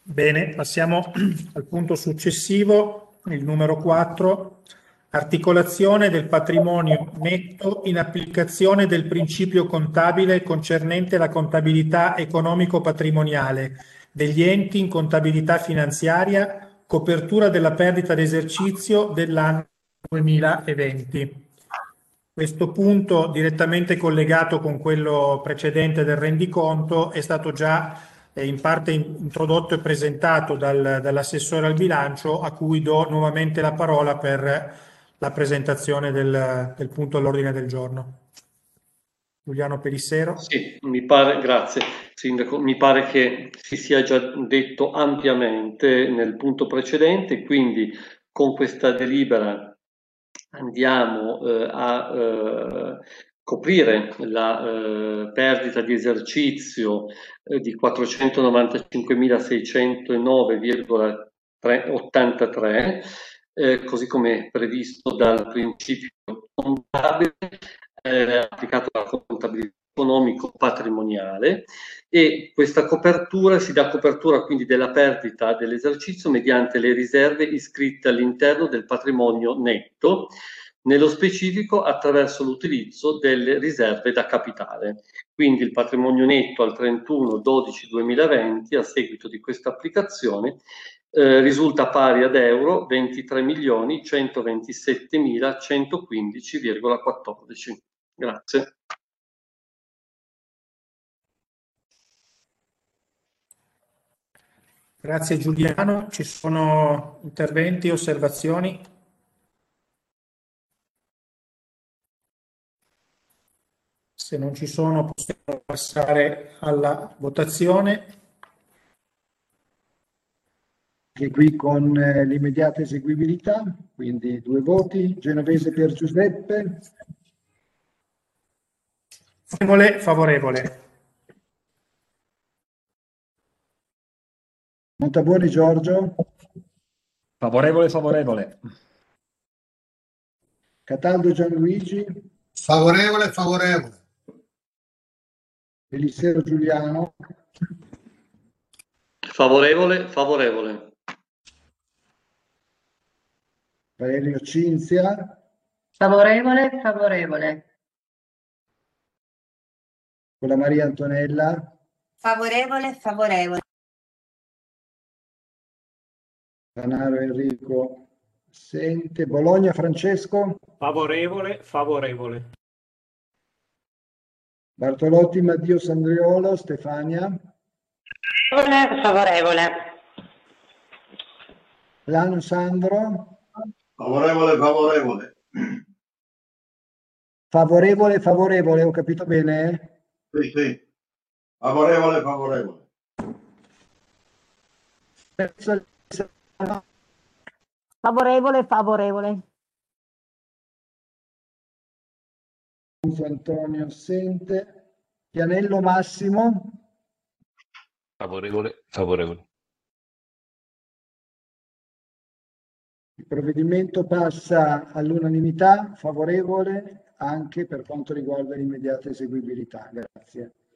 Bene, passiamo al punto successivo, il numero 4, articolazione del patrimonio netto in applicazione del principio contabile concernente la contabilità economico-patrimoniale degli enti in contabilità finanziaria, copertura della perdita d'esercizio dell'anno 2020. Questo punto, direttamente collegato con quello precedente del rendiconto, è stato già in parte introdotto e presentato dall'assessore al bilancio, a cui do nuovamente la parola per la presentazione del punto all'ordine del giorno. Giuliano Pelissero. Sì, grazie Sindaco, mi pare che si sia già detto ampiamente nel punto precedente, quindi con questa delibera andiamo a coprire la perdita di esercizio di 495.609,83, così come previsto dal principio contabile applicato alla contabilità economico-patrimoniale, e questa copertura si dà copertura quindi della perdita dell'esercizio mediante le riserve iscritte all'interno del patrimonio netto, nello specifico attraverso l'utilizzo delle riserve da capitale. Quindi il patrimonio netto al 31/12/2020 a seguito di questa applicazione risulta pari ad euro 23.127.115,14. Grazie. Grazie Giuliano. Ci sono interventi, osservazioni? Se non ci sono, possiamo passare alla votazione. Che qui con l'immediata eseguibilità, quindi 2 voti. Genovese per Giuseppe. Favorevole. Montabuoni Giorgio. Favorevole. Cataldo Gianluigi. Favorevole. Pelissero Giuliano. Favorevole. Valerio Cinzia. Favorevole. Con la Maria Antonella. Favorevole. Tanaro Enrico assente. Bologna Francesco. Favorevole. Bartolotti Maddio Sandriolo. Stefania. Favorevole. Lano Sandro. Favorevole. Favorevole, ho capito bene? Sì. Favorevole. Favorevole. Antonio assente. Pianello Massimo. Favorevole. Il provvedimento passa all'unanimità, favorevole anche per quanto riguarda l'immediata eseguibilità. Grazie.